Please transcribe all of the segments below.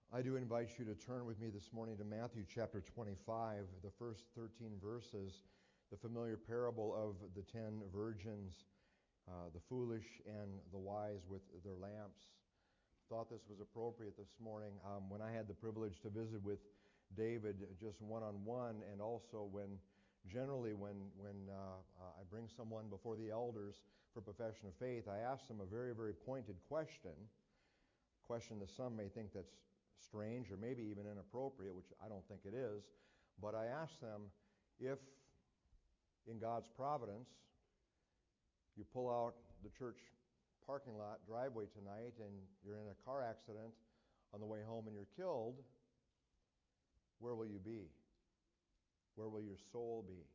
I do invite you to turn with me this morning to Matthew chapter 25, the first 13 verses, the familiar parable of the 10 virgins, the foolish and the wise with their lamps. Thought this was appropriate this morning when I had the privilege to visit with David just one-on-one, and also when I bring someone before the elders for profession of faith, I ask them a very, very pointed question that some may think that's strange or maybe even inappropriate, which I don't think it is. But I ask them, if in God's providence you pull out the church parking lot driveway tonight and you're in a car accident on the way home and you're killed, where will you be? Where will your soul be?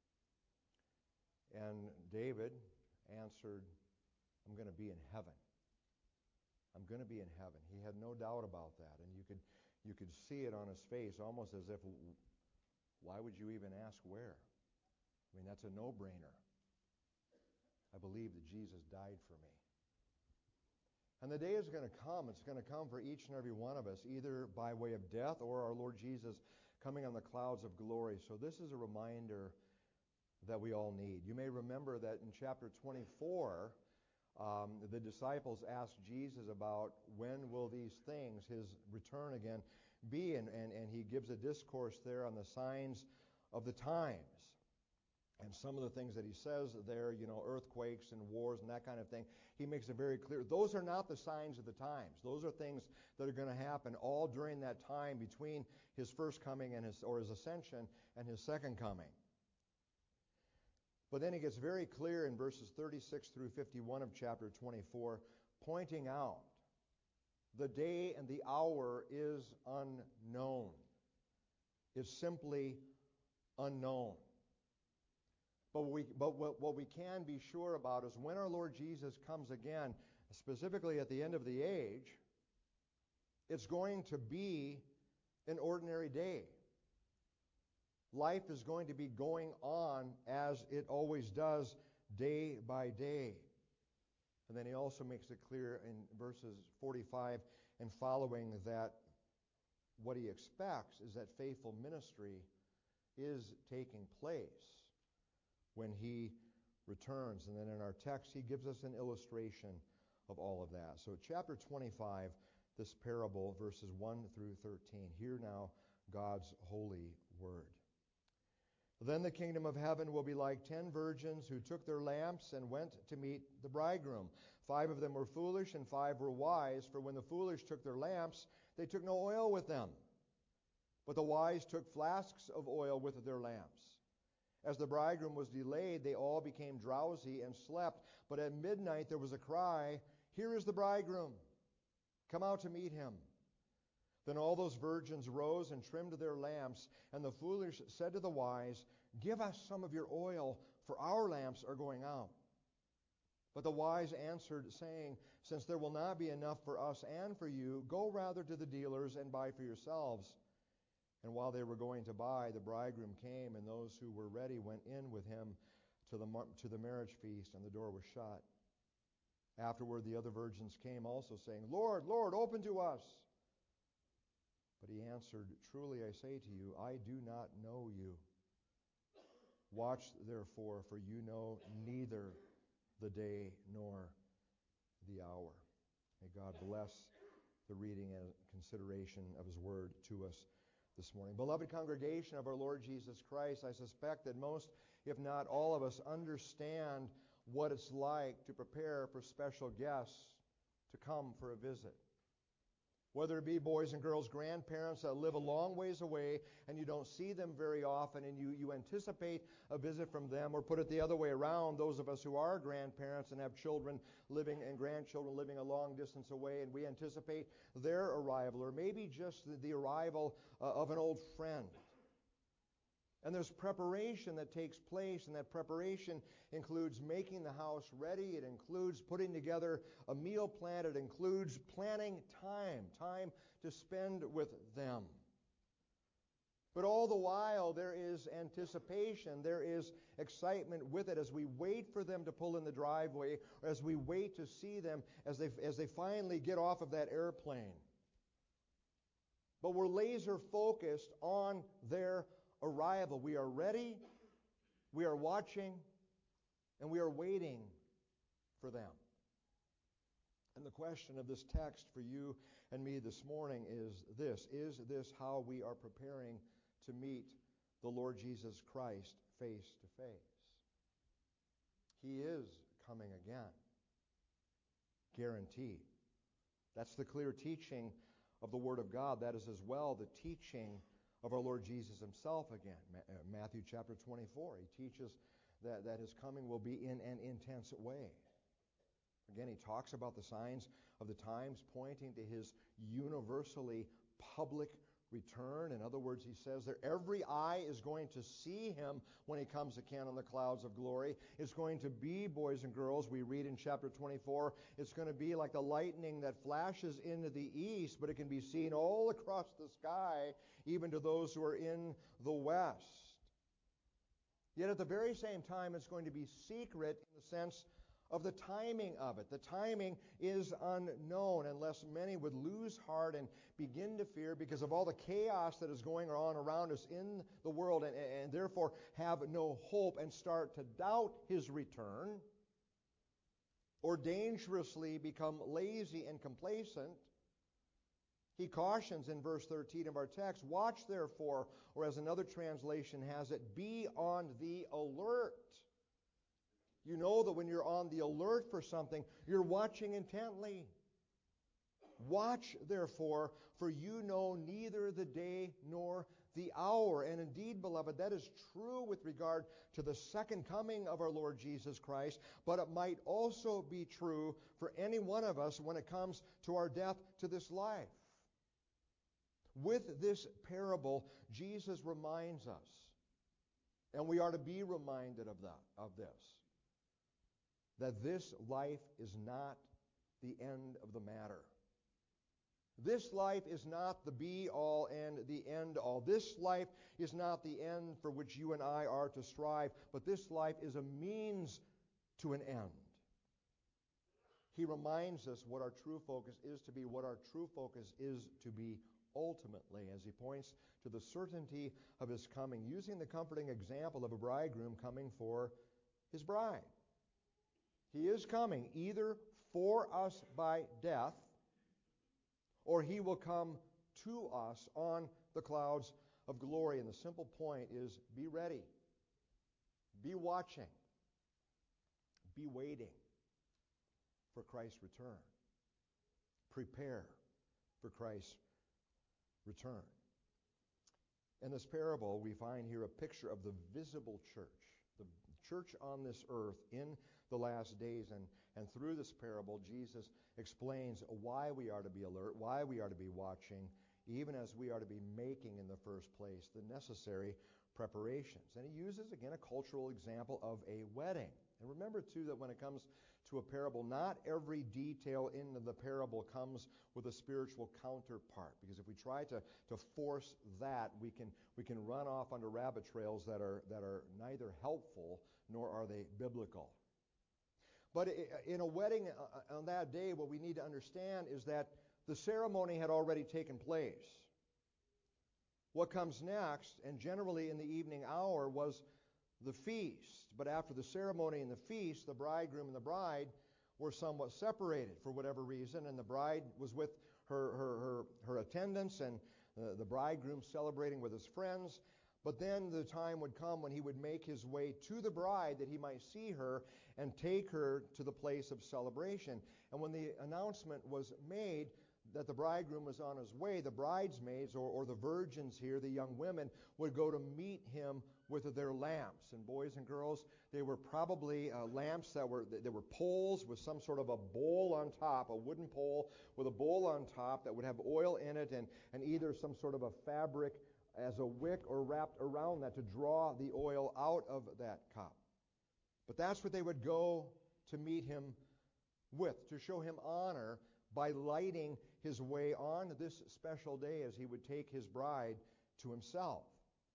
And David answered, I'm going to be in heaven. I'm going to be in heaven. He had no doubt about that. And you could see it on his face, almost as if, why would you even ask where? I mean, that's a no-brainer. I believe that Jesus died for me. And the day is going to come. It's going to come for each and every one of us, either by way of death or our Lord Jesus coming on the clouds of glory. So this is a reminder that we all need. You may remember that in chapter 24, the disciples asked Jesus about when will these things, his return again, be, and he gives a discourse there on the signs of the times. And some of the things that he says there, earthquakes and wars and that kind of thing, he makes it very clear. Those are not the signs of the times. Those are things that are going to happen all during that time between his first coming and his ascension and his second coming. But then he gets very clear in verses 36 through 51 of chapter 24, pointing out the day and the hour is unknown. It's simply unknown. But what we can be sure about is when our Lord Jesus comes again, specifically at the end of the age, it's going to be an ordinary day. Life is going to be going on as it always does, day by day. And then he also makes it clear in verses 45 and following that what he expects is that faithful ministry is taking place when he returns. And then in our text, he gives us an illustration of all of that. So chapter 25, this parable, verses 1 through 13. Hear now God's holy word. Then the kingdom of heaven will be like 10 virgins who took their lamps and went to meet the bridegroom. 5 of them were foolish and 5 were wise, for when the foolish took their lamps, they took no oil with them. But the wise took flasks of oil with their lamps. As the bridegroom was delayed, they all became drowsy and slept. But at midnight there was a cry, "Here is the bridegroom. Come out to meet him." Then all those virgins rose and trimmed their lamps. And the foolish said to the wise, "Give us some of your oil, for our lamps are going out." But the wise answered, saying, "Since there will not be enough for us and for you, go rather to the dealers and buy for yourselves." And while they were going to buy, the bridegroom came, and those who were ready went in with him to the marriage feast, and the door was shut. Afterward the other virgins came also, saying, "Lord, Lord, open to us." But he answered, "Truly I say to you, I do not know you. Watch therefore, for you know neither the day nor the hour." May God bless the reading and consideration of his word to us this morning. Beloved congregation of our Lord Jesus Christ, I suspect that most, if not all of us, understand what it's like to prepare for special guests to come for a visit. Whether it be boys and girls, grandparents that live a long ways away and you don't see them very often and you anticipate a visit from them, or put it the other way around, those of us who are grandparents and have children living and grandchildren living a long distance away and we anticipate their arrival, or maybe just the arrival of an old friend. And there's preparation that takes place, and that preparation includes making the house ready. It includes putting together a meal plan. It includes planning time to spend with them. But all the while, there is anticipation, there is excitement with it as we wait for them to pull in the driveway, or as we wait to see them as they finally get off of that airplane. but we're laser focused on their arrival. We are ready, we are watching, and we are waiting for them. And the question of this text for you and me this morning is this: is this how we are preparing to meet the Lord Jesus Christ face to face? He is coming again. Guaranteed. That's the clear teaching of the Word of God. That is as well the teaching of our Lord Jesus himself again. Matthew chapter 24. He teaches that his coming will be in an intense way. Again, he talks about the signs of the times pointing to his universally public return. In other words, he says that every eye is going to see him when he comes again on the clouds of glory. It's going to be, boys and girls, we read in chapter 24, it's going to be like the lightning that flashes into the east, but it can be seen all across the sky, even to those who are in the west. Yet at the very same time, it's going to be secret in the sense of the timing of it. The timing is unknown, unless many would lose heart and begin to fear because of all the chaos that is going on around us in the world, and therefore have no hope and start to doubt his return, or dangerously become lazy and complacent. He cautions in verse 13 of our text, "Watch therefore," or as another translation has it, "be on the alert." You know that when you're on the alert for something, you're watching intently. Watch, therefore, for you know neither the day nor the hour. And indeed, beloved, that is true with regard to the second coming of our Lord Jesus Christ, but it might also be true for any one of us when it comes to our death to this life. With this parable, Jesus reminds us, and we are to be reminded of this, that this life is not the end of the matter. This life is not the be-all and the end-all. This life is not the end for which you and I are to strive, but this life is a means to an end. He reminds us what our true focus is to be, what our true focus is to be ultimately, as he points to the certainty of his coming, using the comforting example of a bridegroom coming for his bride. He is coming either for us by death, or he will come to us on the clouds of glory. And the simple point is, be ready, be watching, be waiting for Christ's return. Prepare for Christ's return. In this parable, we find here a picture of the visible church, the church on this earth in the last days. And through this parable, Jesus explains why we are to be alert, why we are to be watching, even as we are to be making in the first place the necessary preparations. And he uses, again, a cultural example of a wedding. And remember, too, that when it comes to a parable, not every detail in the parable comes with a spiritual counterpart. Because if we try to force that, we can run off onto rabbit trails that are neither helpful nor are they biblical. But in a wedding on that day, what we need to understand is that the ceremony had already taken place. What comes next, and generally in the evening hour, was the feast. But after the ceremony and the feast, the bridegroom and the bride were somewhat separated for whatever reason, and the bride was with her attendants, and the bridegroom celebrating with his friends. But then the time would come when he would make his way to the bride that he might see her and take her to the place of celebration. And when the announcement was made that the bridegroom was on his way, the bridesmaids, or the virgins here, the young women, would go to meet him with their lamps. And boys and girls, they were probably lamps that were poles with some sort of a bowl on top, a wooden pole with a bowl on top that would have oil in it and either some sort of a fabric as a wick or wrapped around that to draw the oil out of that cup. But that's what they would go to meet him with, to show him honor by lighting his way on this special day as he would take his bride to himself.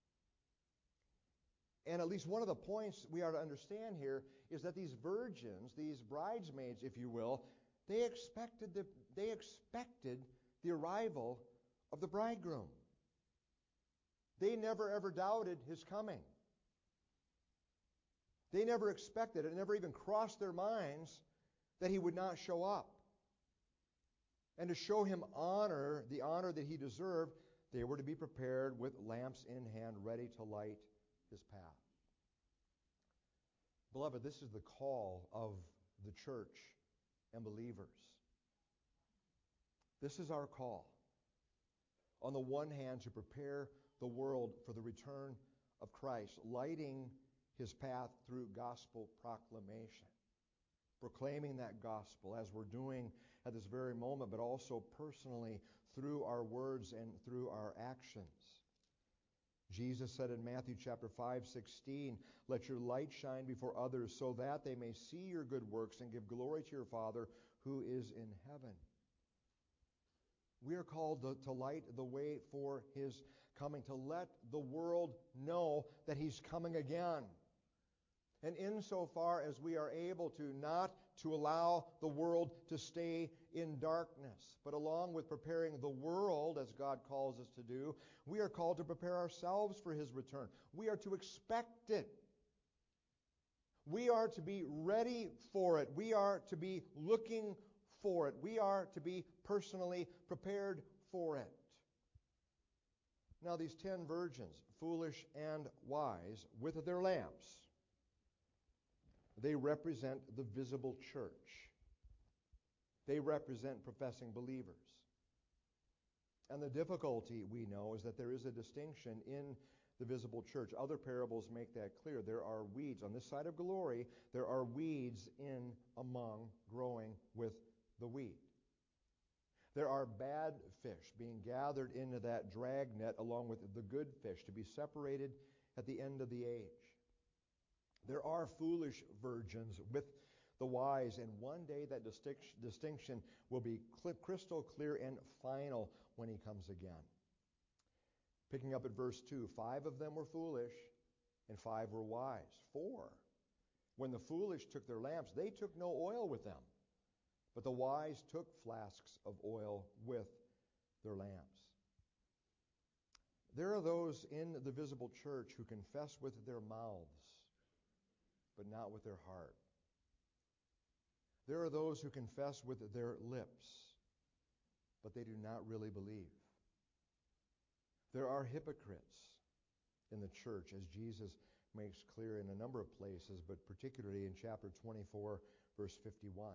And at least one of the points we are to understand here is that these virgins, these bridesmaids, if you will, they expected the arrival of the bridegroom. They never ever doubted his coming. They never expected it. It never even crossed their minds that he would not show up. And to show him honor, the honor that he deserved, they were to be prepared with lamps in hand, ready to light his path. Beloved, this is the call of the church and believers. This is our call. On the one hand, to prepare the world for the return of Christ, lighting his path through gospel proclamation, proclaiming that gospel as we're doing at this very moment, but also personally through our words and through our actions. Jesus said in Matthew chapter 5:16, "Let your light shine before others so that they may see your good works and give glory to your Father who is in heaven." We are called to light the way for his coming, to let the world know that he's coming again. And insofar as we are able to, not to allow the world to stay in darkness, but along with preparing the world, as God calls us to do, we are called to prepare ourselves for his return. We are to expect it. We are to be ready for it. We are to be looking for it. We are to be personally prepared for it. Now, these 10 virgins, foolish and wise, with their lamps, they represent the visible church. They represent professing believers. And the difficulty, we know, is that there is a distinction in the visible church. Other parables make that clear. There are weeds. On this side of glory, there are weeds in among growing with the wheat. There are bad fish being gathered into that dragnet along with the good fish to be separated at the end of the age. There are foolish virgins with the wise, and one day that distinction will be crystal clear and final when he comes again. Picking up at verse 2, 5 of them were foolish and 5 were wise. 4, when the foolish took their lamps, they took no oil with them, but the wise took flasks of oil with their lamps. There are those in the visible church who confess with their mouths, but not with their heart. There are those who confess with their lips, but they do not really believe. There are hypocrites in the church, as Jesus makes clear in a number of places, but particularly in chapter 24, verse 51.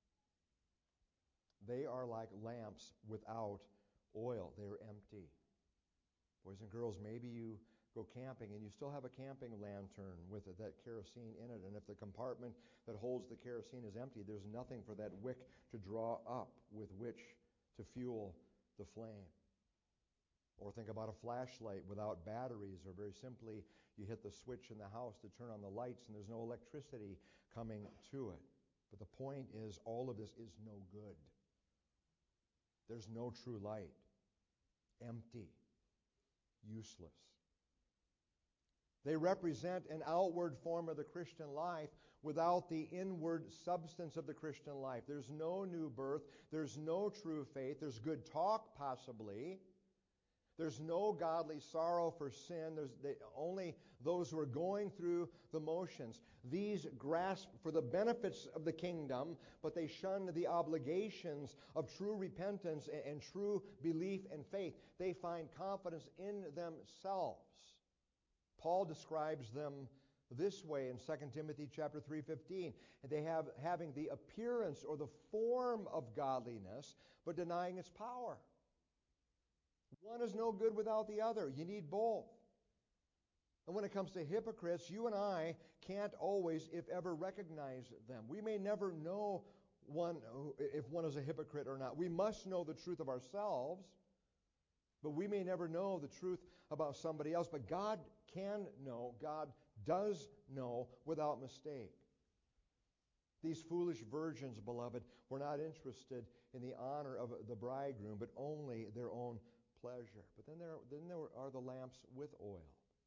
They are like lamps without oil. They are empty. Boys and girls, maybe you go camping and you still have a camping lantern with that kerosene in it, and if the compartment that holds the kerosene is empty, there's nothing for that wick to draw up with which to fuel the flame. Or think about a flashlight without batteries, or very simply, you hit the switch in the house to turn on the lights and there's no electricity coming to it. But the point is, all of this is no good. There's no true light. Empty. Useless. They represent an outward form of the Christian life without the inward substance of the Christian life. There's no new birth. There's no true faith. There's good talk, possibly. There's no godly sorrow for sin. There's only those who are going through the motions. These grasp for the benefits of the kingdom, but they shun the obligations of true repentance and true belief and faith. They find confidence in themselves. Paul describes them this way in 2 Timothy chapter 3:15. They have having the appearance or the form of godliness, but denying its power. One is no good without the other. You need both. And when it comes to hypocrites, you and I can't always, if ever, recognize them. We may never know if one is a hypocrite or not. We must know the truth of ourselves, but we may never know the truth about somebody else. But God can know, God does know without mistake. These foolish virgins, beloved, were not interested in the honor of the bridegroom, but only their own pleasure. But then there are the lamps with oil.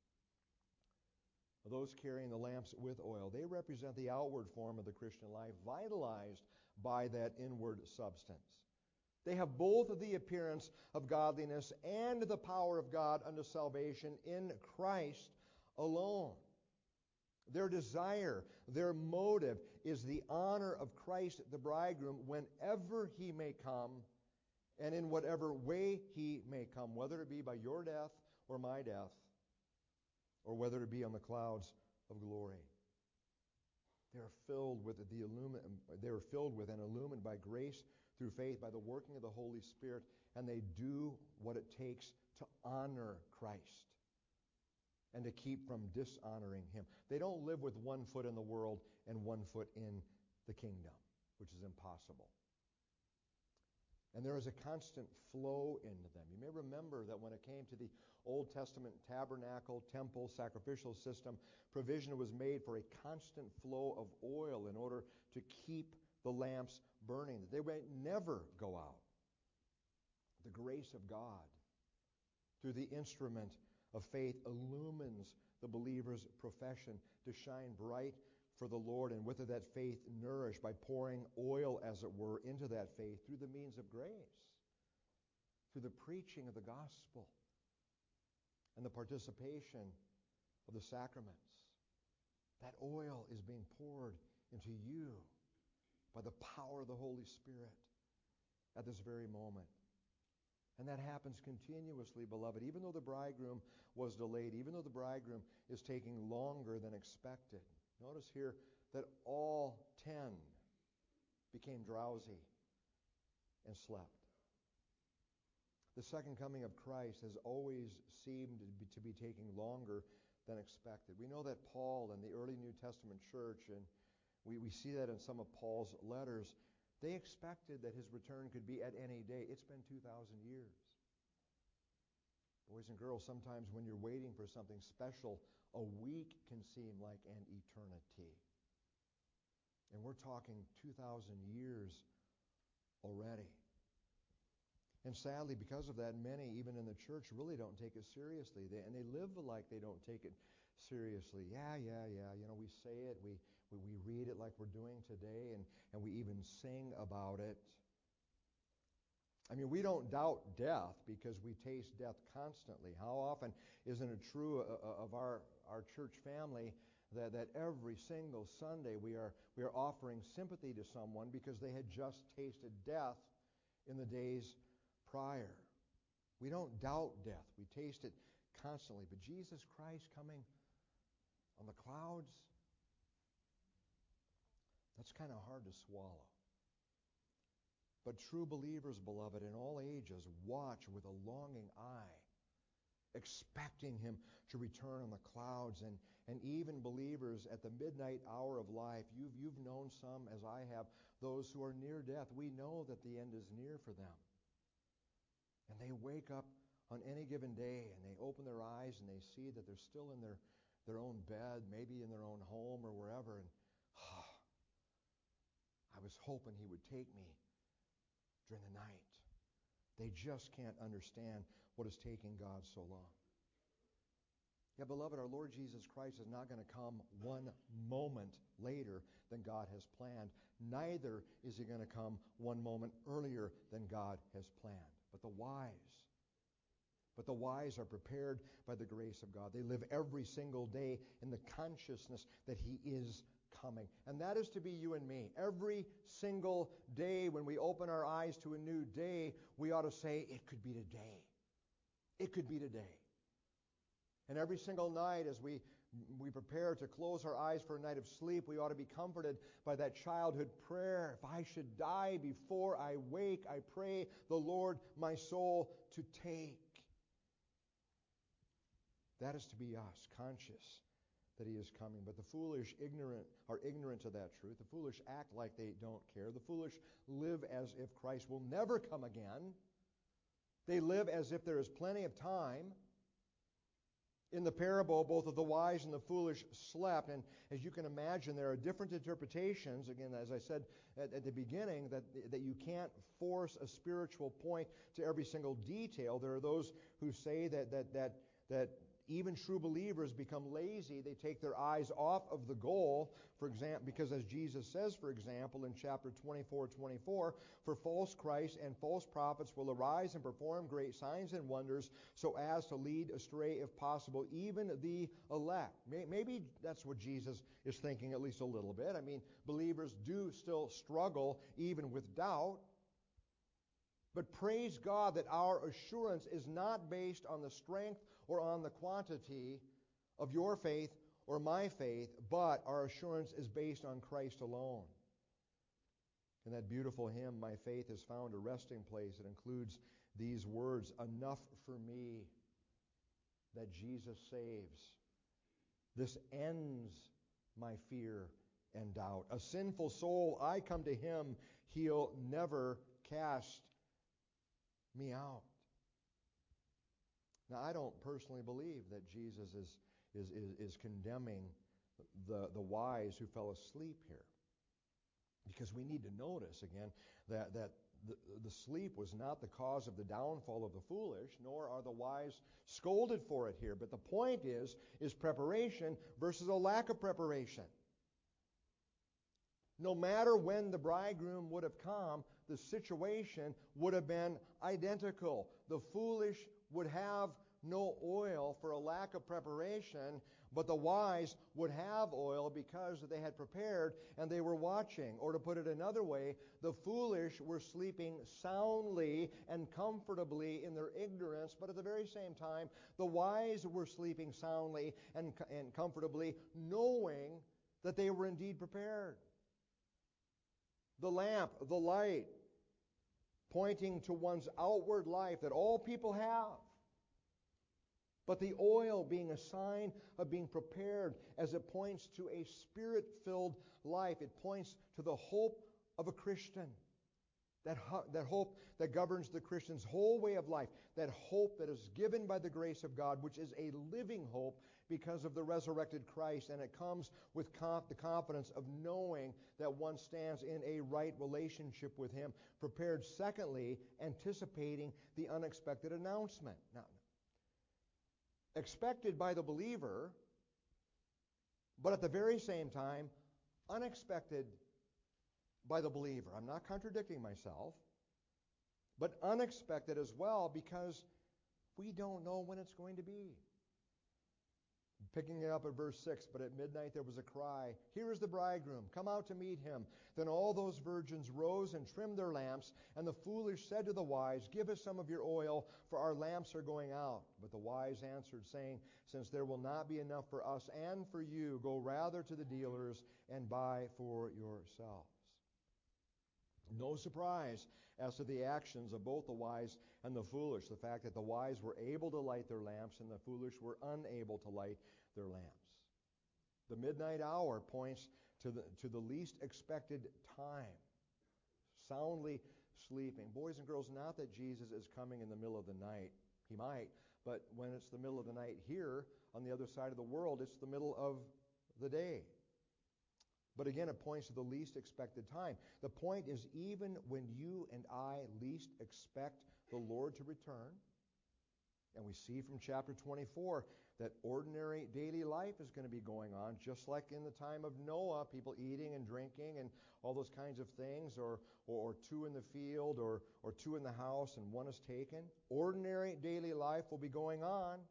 Those carrying the lamps with oil, they represent the outward form of the Christian life, vitalized by that inward substance. They have both of the appearance of godliness and the power of God unto salvation in Christ alone. Their desire, their motive is the honor of Christ the bridegroom whenever he may come and in whatever way he may come, whether it be by your death or my death, or whether it be on the clouds of glory. They are filled with and illumined by grace through faith, by the working of the Holy Spirit, and they do what it takes to honor Christ and to keep from dishonoring him. They don't live with one foot in the world and one foot in the kingdom, which is impossible. And there is a constant flow into them. You may remember that when it came to the Old Testament tabernacle, temple, sacrificial system, provision was made for a constant flow of oil in order to keep the lamps burning, that they might never go out. The grace of God, through the instrument of faith, illumines the believer's profession to shine bright for the Lord, and with it that faith nourished by pouring oil, as it were, into that faith through the means of grace, through the preaching of the gospel and the participation of the sacraments. That oil is being poured into you by the power of the Holy Spirit at this very moment. And that happens continuously, beloved, even though the bridegroom was delayed, even though the bridegroom is taking longer than expected. Notice here that all 10 became drowsy and slept. The second coming of Christ has always seemed to be taking longer than expected. We know that Paul and the early New Testament church, and we see that in some of Paul's letters, they expected that his return could be at any day. It's been 2,000 years. Boys and girls, sometimes when you're waiting for something special, a week can seem like an eternity. And we're talking 2,000 years already. And sadly, because of that, many, even in the church, really don't take it seriously. And they live like they don't take it seriously. Yeah. You know, we say it, we read it like we're doing today, and we even sing about it. I mean, we don't doubt death because we taste death constantly. How often isn't it true of our church family that every single Sunday we are offering sympathy to someone because they had just tasted death in the days prior? We don't doubt death. We taste it constantly. But Jesus Christ coming on the clouds, that's kind of hard to swallow. But true believers, beloved, in all ages, watch with a longing eye, expecting him to return on the clouds. And even believers at the midnight hour of life, you've known some, as I have, those who are near death. We know that the end is near for them. And they wake up on any given day, and they open their eyes, and they see that they're still in their own bed, maybe in their own home or wherever. And I was hoping he would take me during the night. They just can't understand what is taking God so long. Yeah, beloved, our Lord Jesus Christ is not going to come one moment later than God has planned. Neither is he going to come one moment earlier than God has planned. But the wise are prepared by the grace of God. They live every single day in the consciousness that he is coming. And that is to be you and me. Every single day when we open our eyes to a new day, we ought to say, it could be today. It could be today. And every single night as we prepare to close our eyes for a night of sleep, we ought to be comforted by that childhood prayer. If I should die before I wake, I pray the Lord my soul to take. That is to be us, conscious that he is coming. But the foolish are ignorant of that truth. The foolish act like they don't care. The foolish live as if Christ will never come again. They live as if there is plenty of time. In the parable, both of the wise and the foolish slept. And as you can imagine, there are different interpretations. Again, as I said at the beginning, that you can't force a spiritual point to every single detail. There are those who say that even true believers become lazy. They take their eyes off of the goal, for example, because as Jesus says, for example, in chapter 24, for false Christs and false prophets will arise and perform great signs and wonders so as to lead astray, if possible, even the elect. Maybe that's what Jesus is thinking at least a little bit. I mean, believers do still struggle even with doubt. But praise God that our assurance is not based on the strength or on the quantity of your faith or my faith, but our assurance is based on Christ alone. In that beautiful hymn, My Faith Has Found a Resting Place, it includes these words, enough for me that Jesus saves. This ends my fear and doubt. A sinful soul, I come to Him, He'll never cast me out. Now, I don't personally believe that Jesus is condemning the wise who fell asleep here, because we need to notice again that the sleep was not the cause of the downfall of the foolish, nor are the wise scolded for it here. But the point is preparation versus a lack of preparation. No matter when the bridegroom would have come, the situation would have been identical. The foolish would have no oil for a lack of preparation, but the wise would have oil because they had prepared and they were watching. Or to put it another way, the foolish were sleeping soundly and comfortably in their ignorance, but at the very same time, the wise were sleeping soundly and comfortably, knowing that they were indeed prepared. The lamp, the light, pointing to one's outward life that all people have. But the oil being a sign of being prepared as it points to a Spirit-filled life. It points to the hope of a Christian. That hope that governs the Christian's whole way of life. That hope that is given by the grace of God, which is a living hope because of the resurrected Christ. And it comes with the confidence of knowing that one stands in a right relationship with Him. Prepared, secondly, anticipating the unexpected announcement. Now, expected by the believer, but at the very same time, unexpected by the believer. I'm not contradicting myself, but unexpected as well, because we don't know when it's going to be. Picking it up at verse 6, but at midnight there was a cry, "Here is the bridegroom, come out to meet him." Then all those virgins rose and trimmed their lamps, and the foolish said to the wise, "Give us some of your oil, for our lamps are going out." But the wise answered, saying, "Since there will not be enough for us and for you, go rather to the dealers and buy for yourselves." No surprise as to the actions of both the wise and the foolish. The fact that the wise were able to light their lamps and the foolish were unable to light their lamps. The midnight hour points to the least expected time. Soundly sleeping. Boys and girls, not that Jesus is coming in the middle of the night. He might, but when it's the middle of the night here, on the other side of the world, it's the middle of the day. But again, it points to the least expected time. The point is, even when you and I least expect the Lord to return, and we see from chapter 24 that ordinary daily life is going to be going on, just like in the time of Noah, people eating and drinking and all those kinds of things, or two in the field, or two in the house and one is taken. Ordinary daily life will be going on.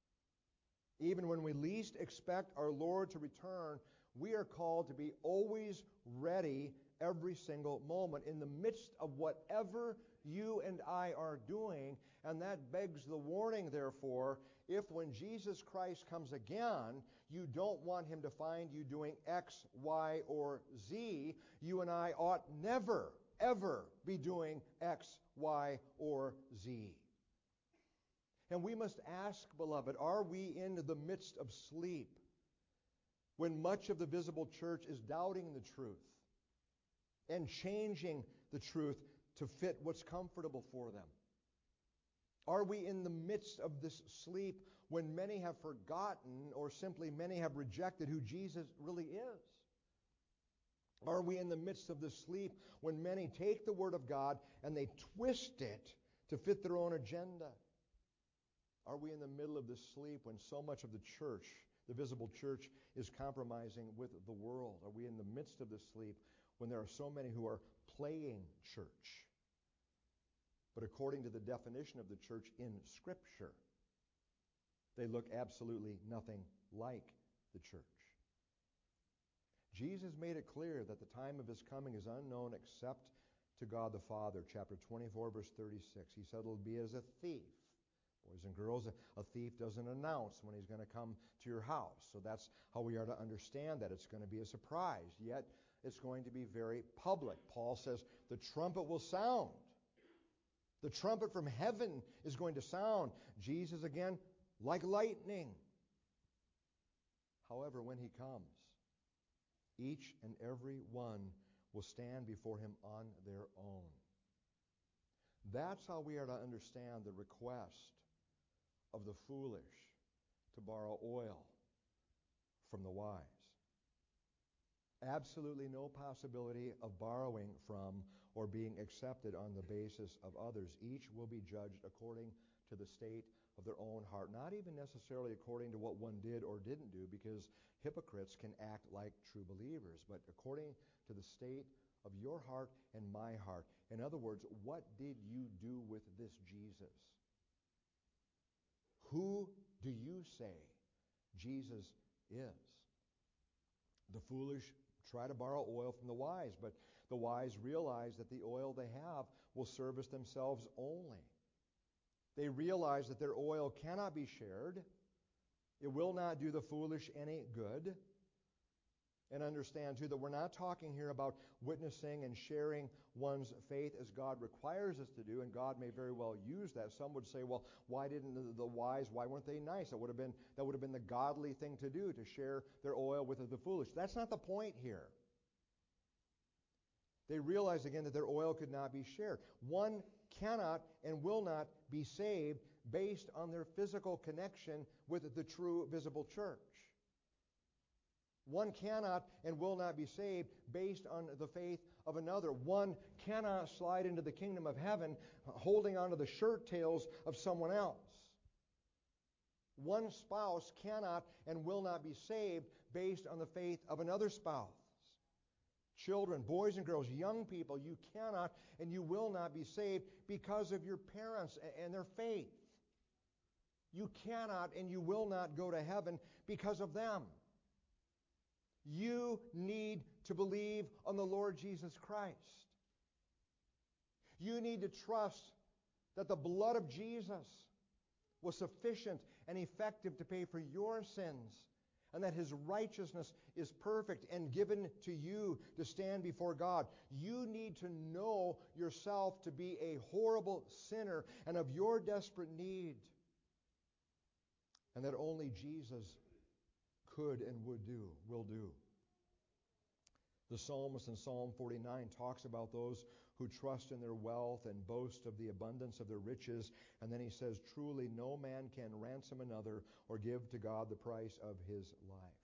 Even when we least expect our Lord to return, we are called to be always ready every single moment in the midst of whatever you and I are doing. And that begs the warning, therefore, if when Jesus Christ comes again, you don't want Him to find you doing X, Y, or Z, you and I ought never, ever be doing X, Y, or Z. And we must ask, beloved, are we in the midst of sleep when much of the visible church is doubting the truth and changing the truth to fit what's comfortable for them? Are we in the midst of this sleep when many have forgotten, or simply many have rejected who Jesus really is? Are we in the midst of this sleep when many take the Word of God and they twist it to fit their own agenda? Are we in the middle of this sleep when so much of the church, the visible church, is compromising with the world? Are we in the midst of this sleep when there are so many who are playing church? But according to the definition of the church in Scripture, they look absolutely nothing like the church. Jesus made it clear that the time of his coming is unknown except to God the Father. Chapter 24, verse 36. He said it'll be as a thief. Boys and girls, a thief doesn't announce when he's going to come to your house. So that's how we are to understand that. It's going to be a surprise. Yet it's going to be very public. Paul says the trumpet will sound. The trumpet from heaven is going to sound. Jesus again, like lightning. However, when he comes, each and every one will stand before him on their own. That's how we are to understand the request of the foolish to borrow oil from the wise. Absolutely no possibility of borrowing from or being accepted on the basis of others. Each will be judged according to the state of their own heart, not even necessarily according to what one did or didn't do, because hypocrites can act like true believers, but according to the state of your heart and my heart. In other words, what did you do with this Jesus? Who do you say Jesus is? The foolish try to borrow oil from the wise, but the wise realize that the oil they have will service themselves only. They realize that their oil cannot be shared. It will not do the foolish any good. And understand, too, that we're not talking here about witnessing and sharing one's faith as God requires us to do, and God may very well use that. Some would say, well, why didn't the wise, why weren't they nice? That would have been the godly thing to do, to share their oil with the foolish. That's not the point here. They realized again that their oil could not be shared. One cannot and will not be saved based on their physical connection with the true visible church. One cannot and will not be saved based on the faith of another. One cannot slide into the kingdom of heaven holding onto the shirt tails of someone else. One spouse cannot and will not be saved based on the faith of another spouse. Children, boys and girls, young people, you cannot and you will not be saved because of your parents and their faith. You cannot and you will not go to heaven because of them. You need to believe on the Lord Jesus Christ. You need to trust that the blood of Jesus was sufficient and effective to pay for your sins, and that His righteousness is perfect and given to you to stand before God. You need to know yourself to be a horrible sinner and of your desperate need, and that only Jesus could and will do. The psalmist in Psalm 49 talks about those who trust in their wealth and boast of the abundance of their riches. And then he says, truly no man can ransom another or give to God the price of his life.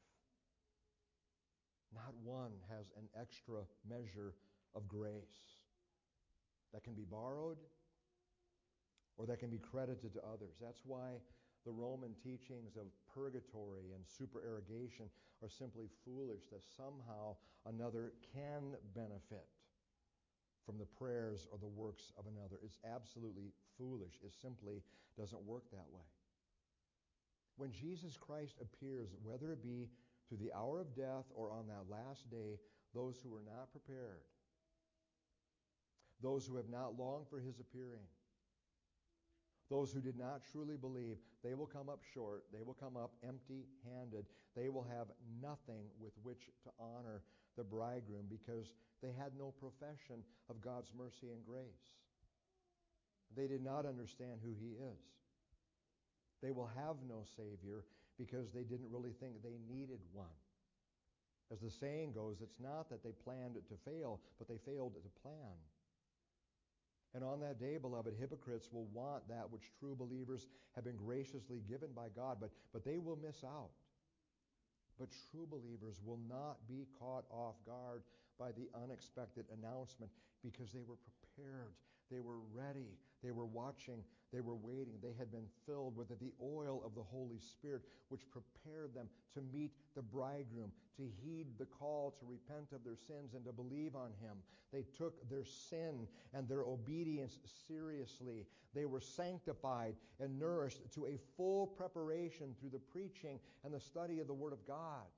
Not one has an extra measure of grace that can be borrowed or that can be credited to others. That's why the Roman teachings of purgatory and supererogation are simply foolish, that somehow another can benefit from the prayers or the works of another. It's absolutely foolish. It simply doesn't work that way. When Jesus Christ appears, whether it be to the hour of death or on that last day, those who are not prepared, those who have not longed for His appearing, those who did not truly believe, they will come up short. They will come up empty-handed. They will have nothing with which to honor the bridegroom because they had no profession of God's mercy and grace. They did not understand who He is. They will have no Savior because they didn't really think they needed one. As the saying goes, it's not that they planned to fail, but they failed to plan. And on that day, beloved, hypocrites will want that which true believers have been graciously given by God, but they will miss out. But true believers will not be caught off guard by the unexpected announcement because they were prepared, they were ready, They were watching. They were waiting. They had been filled with the oil of the Holy Spirit, which prepared them to meet the bridegroom, to heed the call to repent of their sins and to believe on him. They took their sin and their obedience seriously. They were sanctified and nourished to a full preparation through the preaching and the study of the Word of God.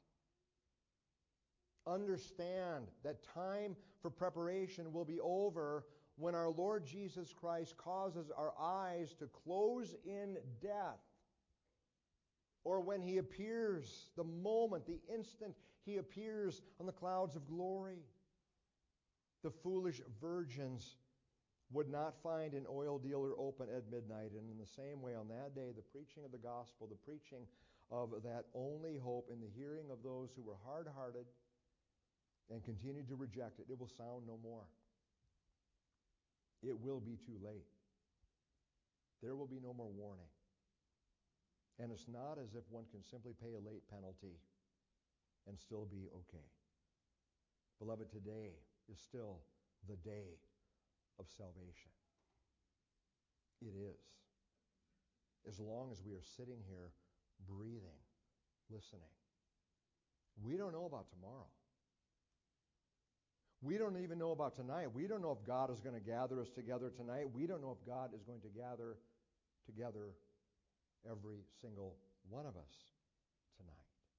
Understand that time for preparation will be over when our Lord Jesus Christ causes our eyes to close in death, or when he appears, the moment, the instant he appears on the clouds of glory. The foolish virgins would not find an oil dealer open at midnight, and in the same way on that day, the preaching of the gospel, the preaching of that only hope in the hearing of those who were hard-hearted and continued to reject it, it will sound no more. It will be too late. There will be no more warning. And it's not as if one can simply pay a late penalty and still be okay. Beloved, today is still the day of salvation. It is. As long as we are sitting here, breathing, listening. We don't know about tomorrow. We don't even know about tonight. We don't know if God is going to gather us together tonight. We don't know if God is going to gather together every single one of us tonight.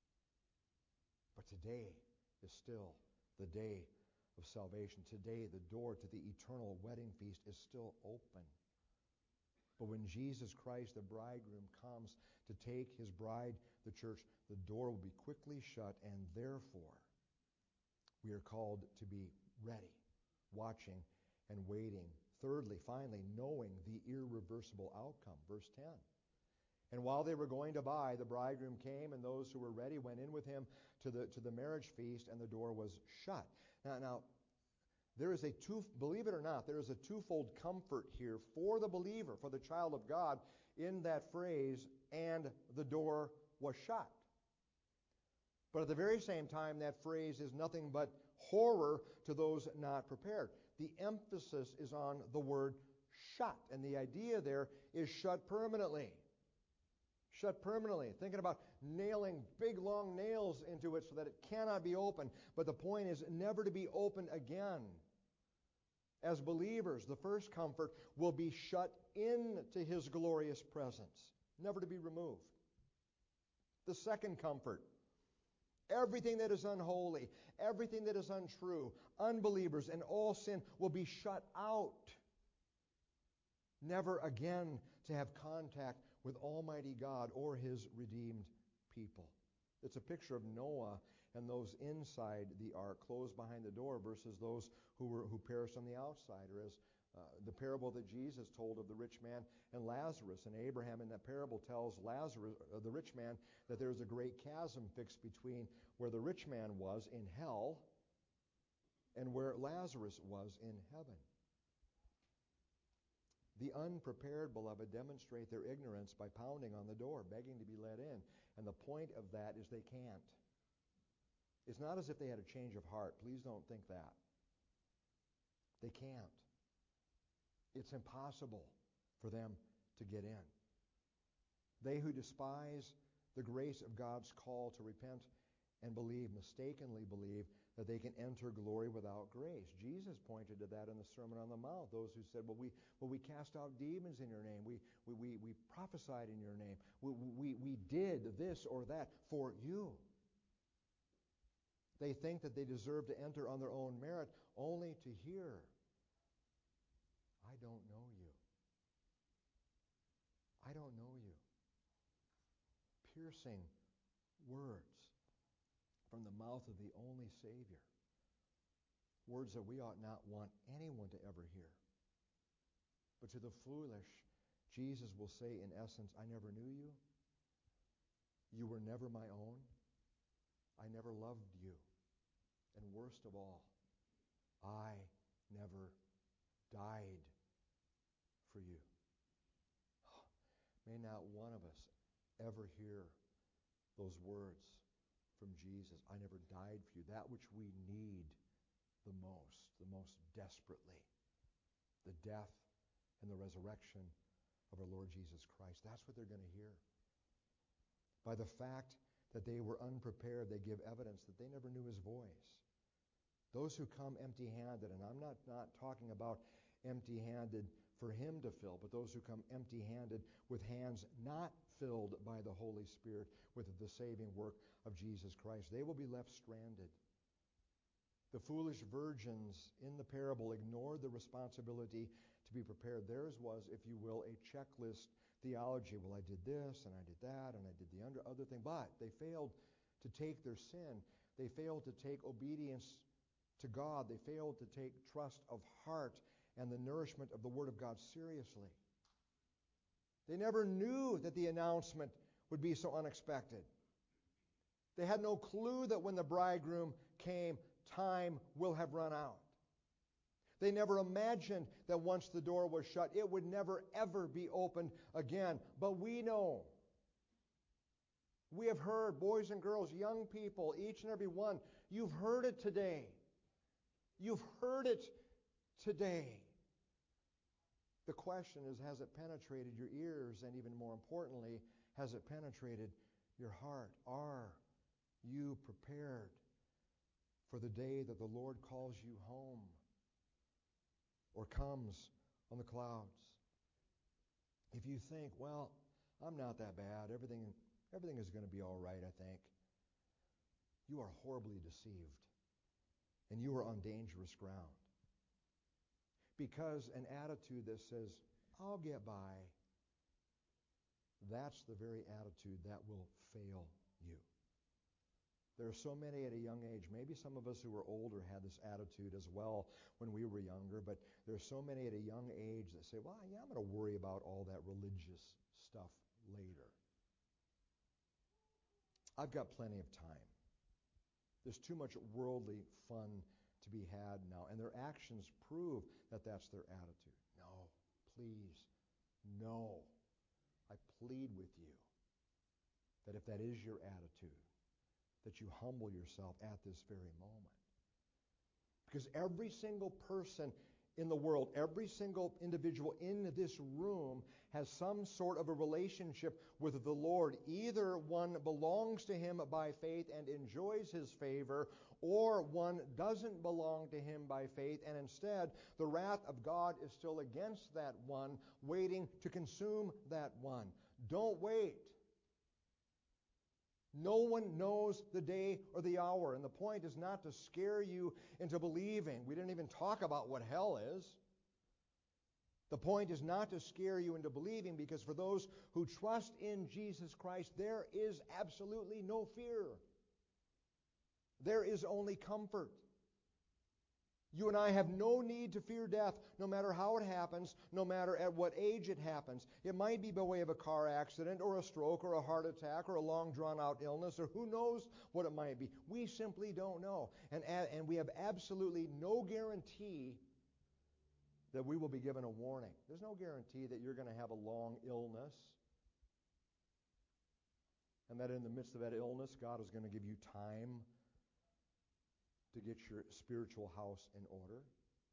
But today is still the day of salvation. Today, the door to the eternal wedding feast is still open. But when Jesus Christ, the bridegroom, comes to take his bride, the church, the door will be quickly shut, and therefore we are called to be ready, watching and waiting. Thirdly, finally, knowing the irreversible outcome. Verse 10. And while they were going to buy, the bridegroom came, and those who were ready went in with him to the marriage feast, and the door was shut. Now, there is believe it or not, there is a twofold comfort here for the believer, for the child of God, in that phrase, and the door was shut. But at the very same time, that phrase is nothing but horror to those not prepared. The emphasis is on the word shut, and the idea there is shut permanently. Shut permanently. Thinking about nailing big long nails into it so that it cannot be opened. But the point is never to be opened again. As believers, the first comfort will be shut into his glorious presence, never to be removed. The second comfort, everything that is unholy, everything that is untrue, unbelievers, and all sin will be shut out. Never again to have contact with Almighty God or his redeemed people. It's a picture of Noah and those inside the ark, closed behind the door, versus those who perished on the outside, or as the parable that Jesus told of the rich man and Lazarus. And Abraham in that parable tells Lazarus, the rich man, that there is a great chasm fixed between where the rich man was in hell and where Lazarus was in heaven. The unprepared, beloved, demonstrate their ignorance by pounding on the door, begging to be let in. And the point of that is they can't. It's not as if they had a change of heart. Please don't think that. They can't. It's impossible for them to get in. They who despise the grace of God's call to repent and believe, mistakenly believe that they can enter glory without grace. Jesus pointed to that in the Sermon on the Mount. Those who said, we cast out demons in your name. We prophesied in your name. We did this or that for you. They think that they deserve to enter on their own merit, only to hear, I don't know you. I don't know you. Piercing words from the mouth of the only Savior. Words that we ought not want anyone to ever hear. But to the foolish, Jesus will say in essence, I never knew you. You were never my own. I never loved you. And worst of all, I never died for you. May not one of us ever hear those words from Jesus. I never died for you. That which we need the most desperately. The death and the resurrection of our Lord Jesus Christ. That's what they're going to hear. By the fact that they were unprepared, they give evidence that they never knew his voice. Those who come empty-handed, and I'm not talking about empty-handed for him to fill, but those who come empty-handed with hands not filled by the Holy Spirit with the saving work of Jesus Christ, they will be left stranded. The foolish virgins in the parable ignored the responsibility to be prepared. Theirs was, if you will, a checklist theology. Well, I did this, and I did that, and I did the other thing. But they failed to take their sin. They failed to take obedience to God. They failed to take trust of heart and the nourishment of the Word of God seriously. They never knew that the announcement would be so unexpected. They had no clue that when the bridegroom came, time will have run out. They never imagined that once the door was shut, it would never ever be opened again. But we know. We have heard, boys and girls, young people, each and every one, you've heard it today. You've heard it today. The question is, has it penetrated your ears? And even more importantly, has it penetrated your heart? Are you prepared for the day that the Lord calls you home or comes on the clouds? If you think, well, I'm not that bad, everything is going to be all right, I think, you are horribly deceived, and you are on dangerous ground. Because an attitude that says, I'll get by, that's the very attitude that will fail you. There are so many at a young age. Maybe some of us who are older had this attitude as well when we were younger, but there are so many at a young age that say, well, yeah, I'm going to worry about all that religious stuff later. I've got plenty of time. There's too much worldly fun to be had now, and their actions prove that that's their attitude. No, please, no. I plead with you that if that is your attitude, that you humble yourself at this very moment. Because every single person in the world, every single individual in this room has some sort of a relationship with the Lord. Either one belongs to him by faith and enjoys his favor, or one doesn't belong to him by faith, and instead the wrath of God is still against that one, waiting to consume that one. Don't wait. No one knows the day or the hour, and the point is not to scare you into believing. We didn't even talk about what hell is. The point is not to scare you into believing, because for those who trust in Jesus Christ, there is absolutely no fear. There is only comfort. You and I have no need to fear death, no matter how it happens, no matter at what age it happens. It might be by way of a car accident or a stroke or a heart attack or a long drawn-out illness, or who knows what it might be. We simply don't know. And we have absolutely no guarantee that we will be given a warning. There's no guarantee that you're going to have a long illness, and that in the midst of that illness, God is going to give you time to get your spiritual house in order.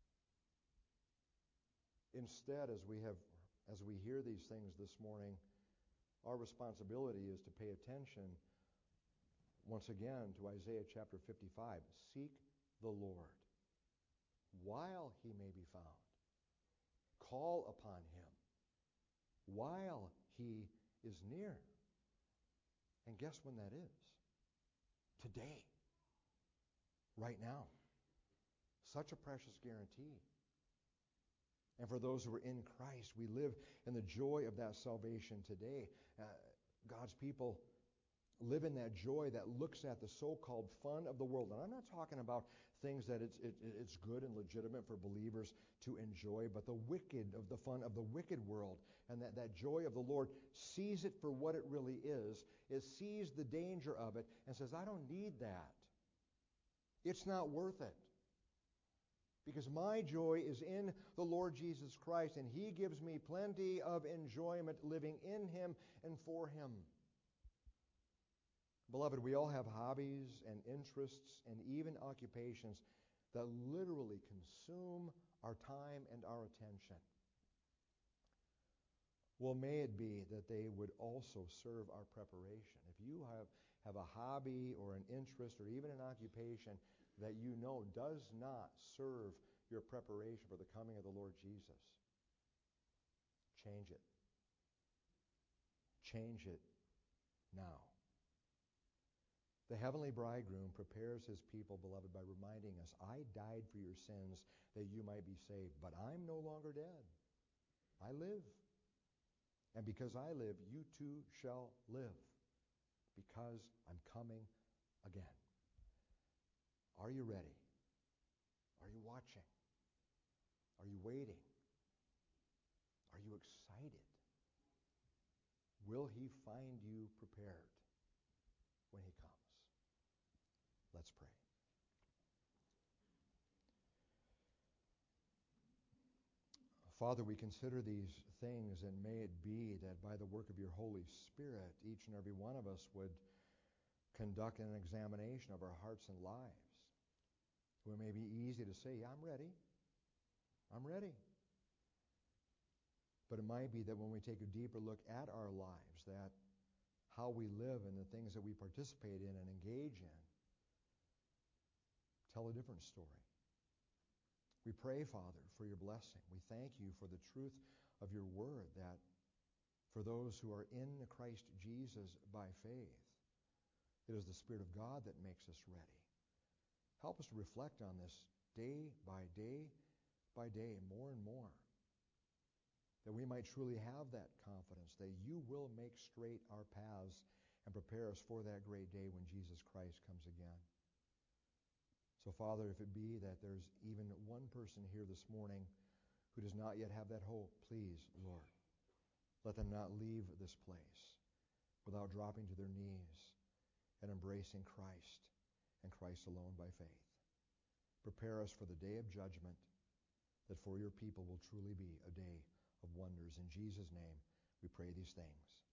Instead, as we hear these things this morning, our responsibility is to pay attention once again to Isaiah chapter 55. Seek the Lord while he may be found. Call upon him while he is near. And guess when that is? Today. Right now. Such a precious guarantee. And for those who are in Christ, we live in the joy of that salvation today. God's people live in that joy that looks at the so-called fun of the world. And I'm not talking about things that it's good and legitimate for believers to enjoy, but the wicked of the fun of the wicked world. And that joy of the Lord sees it for what it really is. It sees the danger of it and says, I don't need that. It's not worth it. Because my joy is in the Lord Jesus Christ, and he gives me plenty of enjoyment living in him and for him. Beloved, we all have hobbies and interests and even occupations that literally consume our time and our attention. Well, may it be that they would also serve our preparation. If you have a hobby or an interest or even an occupation that you know does not serve your preparation for the coming of the Lord Jesus, change it. Change it now. The heavenly bridegroom prepares his people, beloved, by reminding us, I died for your sins that you might be saved, but I'm no longer dead. I live. And because I live, you too shall live, because I'm coming again. Are you ready? Are you watching? Are you waiting? Are you excited? Will he find you prepared when he comes? Let's pray. Father, we consider these things, and may it be that by the work of your Holy Spirit, each and every one of us would conduct an examination of our hearts and lives. It may be easy to say, yeah, I'm ready. I'm ready. But it might be that when we take a deeper look at our lives, that how we live and the things that we participate in and engage in tell a different story. We pray, Father, for your blessing. We thank you for the truth of your word, that for those who are in Christ Jesus by faith, it is the Spirit of God that makes us ready. Help us to reflect on this day by day by day, more and more, that we might truly have that confidence that you will make straight our paths and prepare us for that great day when Jesus Christ comes again. So, Father, if it be that there's even one person here this morning who does not yet have that hope, please, Lord, let them not leave this place without dropping to their knees and embracing Christ and Christ alone by faith. Prepare us for the day of judgment, that for your people will truly be a day of wonders. In Jesus' name, we pray these things.